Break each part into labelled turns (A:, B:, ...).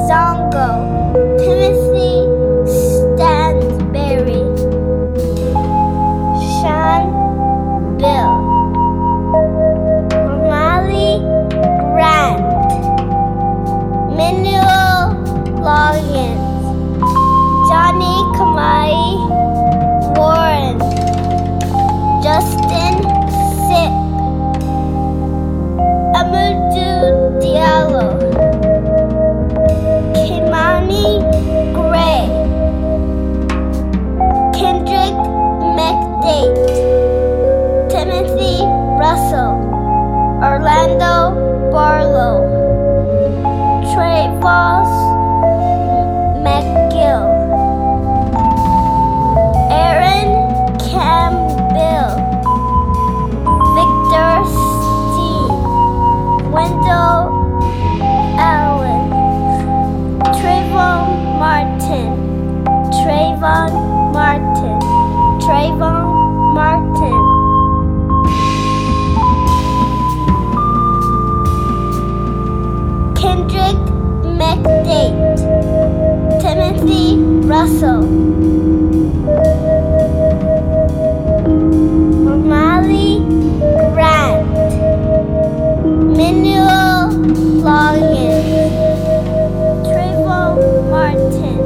A: Zongo, Timothy Stansberry, Sean Bill, Romali Grant, Manuel Loggins, Johnny Kamai Warren, Justin Sip, Amadou Diallo, Kimani Gray, Kendrick McDade, Timothy Russell, Orlando Barlow, Trayvon McGill, Aaron Campbell, Victor Steen, Wendell Allen, Trayvon Martin, Trayvon Martin, Kendrick McDade, Timothy Russell, Romali Grant, Manuel Loggins, Trayvon Martin,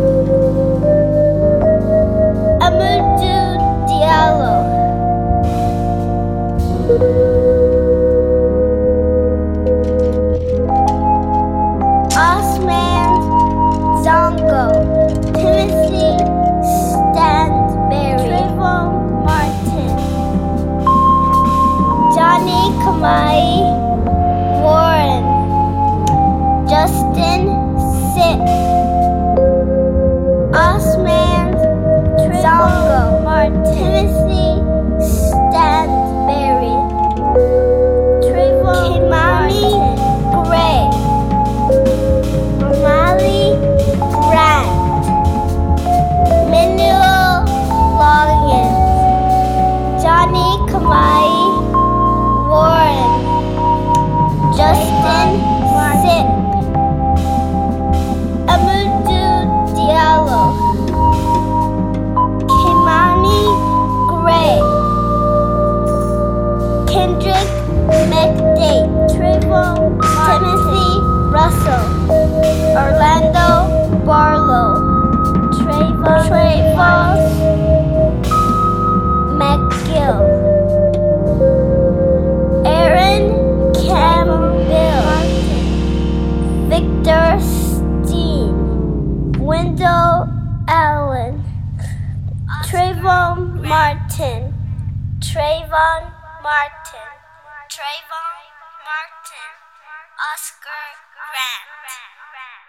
A: Amadou Diallo, Osman Zongo, Timothy Stansberry, Trayvon Martin, Johnny Kamai Warren, Justin Sip, Osman Zongo, Timothy Stansberry, Trayvon Martin, Gray, Romali Grant, Manuel Loggins, Johnny Kamai Warren, Justin Sip, Amadou Diallo, Kimani Gray, Kendrick McDade, Trayvon Timothy Russell, Orlando Barlow, Trayvon McGill, Aaron Campbell, Victor Steen, Wendell Allen, Trayvon Martin, Oscar Grant.